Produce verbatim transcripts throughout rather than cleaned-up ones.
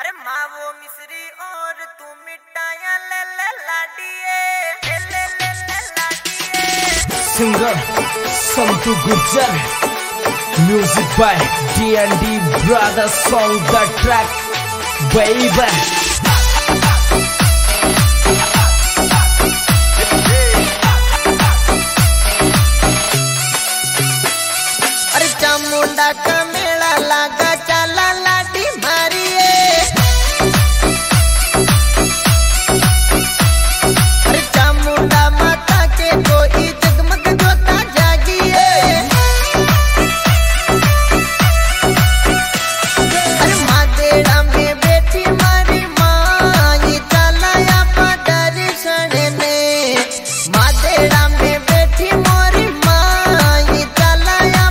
अरे माँ वो मिश्री और तू मिठाइयाँ ले ले लाडिए ले ले ले ले लाडिए। Singer Santu Gujjar, music by D and D Brothers, song the track baby. अरे चामुंडा का मेला लगा चला लाडी मारिए। अरे चामुंडा माता के कोई जगमग जोता जागिए। अरे मादेड़ा में बैठी मारी माँ ये चला या दर्शन ने। मादेड़ा में बैठी मोरी माँ ये चला या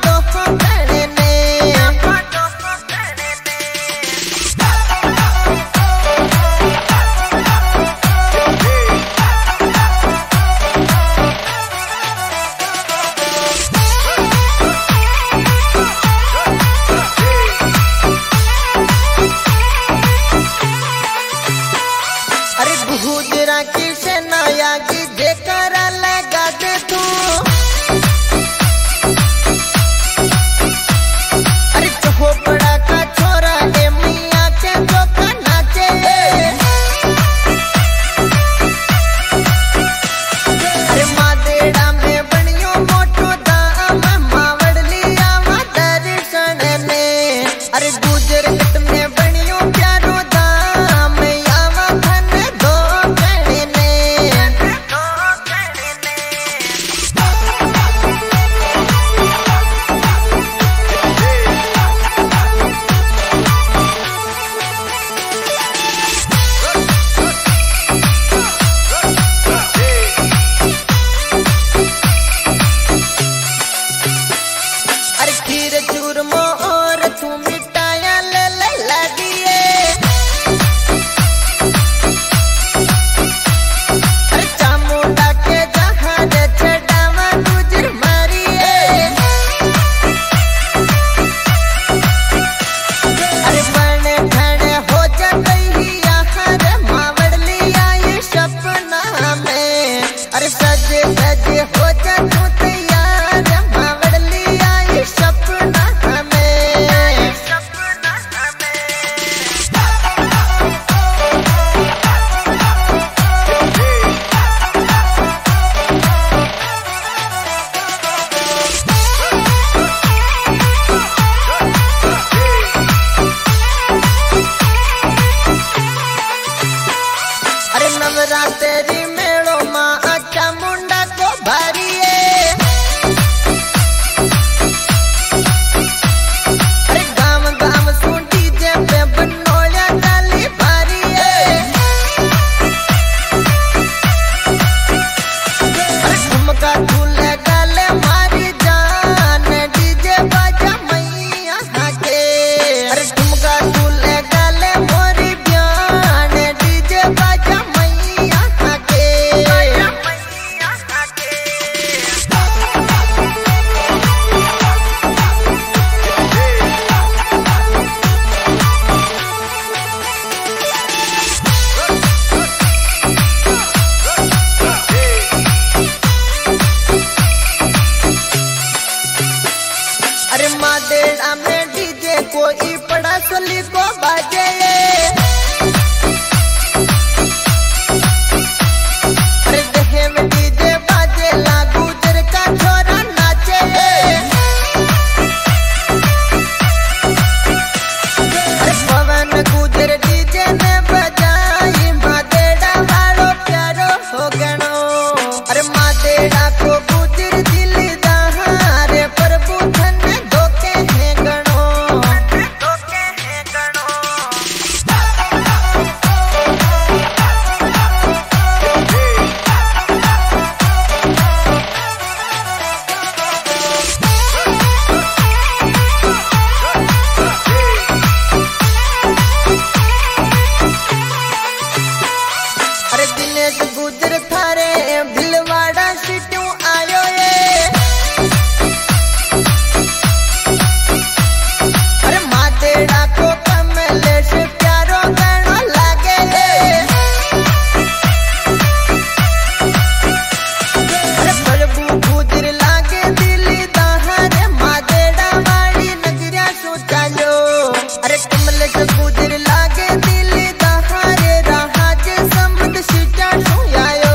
गुजरा की सेनाया की जेकर लगा दे तू। अरे चोपड़ा का छोरा ए मियाँ के धोखा नाचे। अरे मादेड़ा में बनियो मोटो दाम मावड़ लिया वा दर्शन ने। अरे गुजर में बनियो प्यारो दाम यावा धन दो तेरी मेड़ो माँ अच्छा मुंडा को भारिए। अरे गाम गाम सुंटी जे पे बनोया डाली भारिए। अरे झुमका झूले डाले मारी जान डीजे बाजा मैया के। अरे झुमका झूले डाले मोरी ब्यान डीजे बाजा मैया के। दिनेश गुजर लागे दिल दहारे राज समद सीटा सुयायो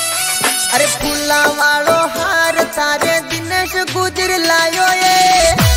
अरे फूला वालो हार तारे दिनेश गुजर लायो ये